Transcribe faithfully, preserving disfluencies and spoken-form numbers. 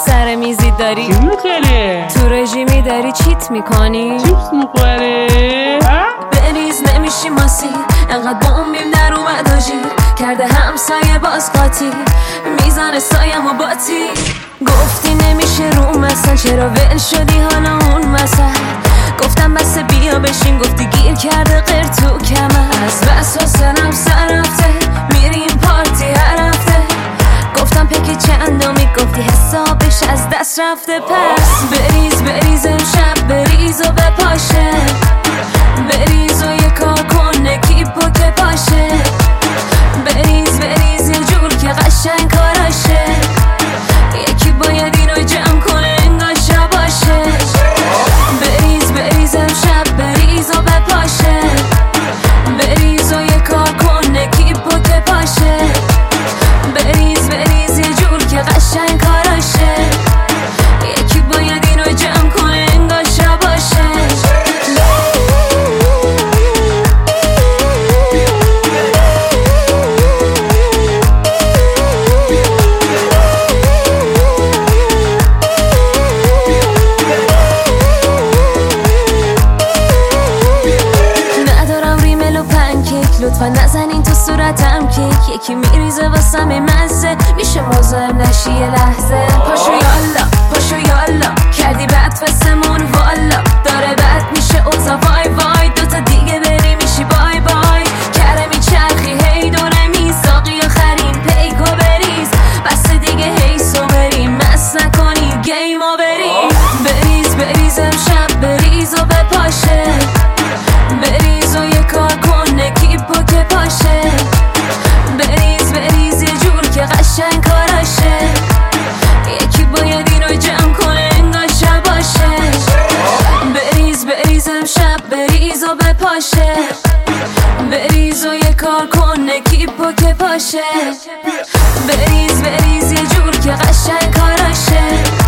سر میزی داری چی میخوره؟ تو رژیمی داری چیت میکنی چیپس میخوره؟ بریز نمیشی ماسی انقدر بومبیم در اومد و جیر کرده همسایه باز قاطی میزنه سایم و باتی گفتی نمیشه رو مثلا چرا ول شدی حالا اون مثلا گفتم بس بیا بشین گفتی گیر کرده غیر تو کمر از بس و سنم سر رفته میریم پارتی هر هفته گفتم پکی چندمی گفتی حسابش از دست رفته پس بریز بریز امشب بریز و بپاشه بریز و یه کار کن نکیپو که پاشه بریز بریز یه جور که قشنگ کاراشه یکی باید اینو جمع کنه انگار شباشه بریز بریز امشب بریز و بپاشه بریز و یه کار کن نکیپو که پاشه بریز بریز یه جور که قشنگ کاراشه یکی باید اینو جمع کنه انگار شباشه لطفا نزنین تو صورتم کیک یکی میریزه واسم مزه میشه مزاحم نشی یه لحظه پاشو یالا پاشو یالا کردی بد فسمون والا داره بد میشه اوزا وای وای دوتا دیگه بری میشی بای بای کره میچرخی هی دونه میساقی آخرین پیکو بریز بس دیگه هیسو بریم مس نکنی گیمو بریم بریز بریز امشب بریز و بپاشه بریز و یه کار کن نکیپو که پاشه بریز بریز یه جور که قشنگ کاراشه یکی باید اینو جمع کنه انگار شباشه بریز بریز امشب بریز و بپاشه بریز و یه کار کن نکیپو که پاشه بریز بریز یه جور که قشنگ کاراشه